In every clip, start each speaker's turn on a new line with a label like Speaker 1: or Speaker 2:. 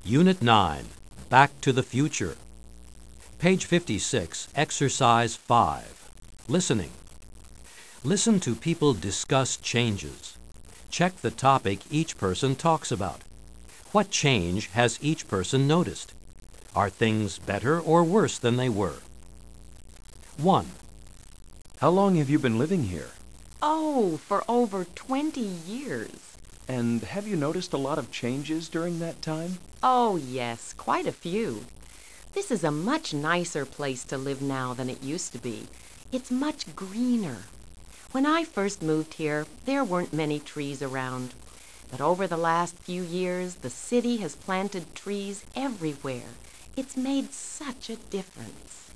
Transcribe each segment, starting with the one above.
Speaker 1: Unit 9, Back to the Future. Page 56, Exercise 5. Listening. Listen to people discuss changes. Check the topic each person talks about. What change has each person noticed? Are things better or worse than they were? 1.
Speaker 2: How long have you been living here?
Speaker 3: Oh, for over 20 years.
Speaker 2: And have you noticed a lot of changes during that time?
Speaker 3: Oh, yes, quite a few. This is a much nicer place to live now than it used to be. It's much greener. When I first moved here, there weren't many trees around. But over the last few years, the city has planted trees everywhere. It's made such a difference.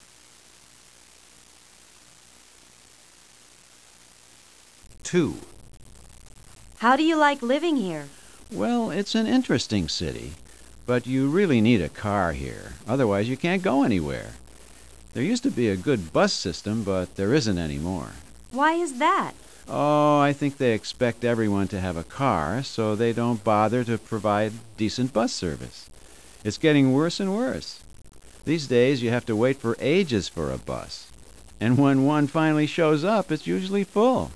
Speaker 1: Two.
Speaker 4: How do you like living here?
Speaker 5: Well, it's an interesting city, but you really need a car here. Otherwise, you can't go anywhere. There used to be a good bus system, but there isn't anymore.
Speaker 4: Why is that?
Speaker 5: Oh, I think they expect everyone to have a car, so they don't bother to provide decent bus service. It's getting worse and worse. These days, you have to wait for ages for a bus. And when one finally shows up, it's usually full.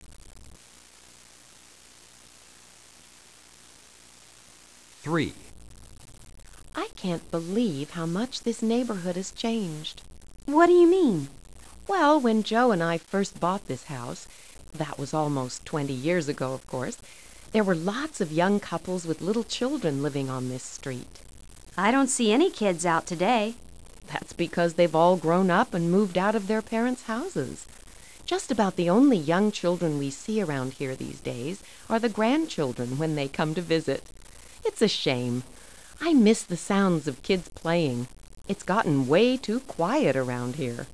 Speaker 1: 3.
Speaker 3: I can't believe how much this neighborhood has changed.
Speaker 4: What do you mean?
Speaker 3: Well, when Joe and I first bought this house, that was almost 20 years ago, of course, there were lots of young couples with little children living on this street.
Speaker 4: I don't see any kids out today.
Speaker 3: That's because they've all grown up and moved out of their parents' houses. Just about the only young children we see around here these days are the grandchildren when they come to visit. It's a shame. I miss the sounds of kids playing. It's gotten way too quiet around here.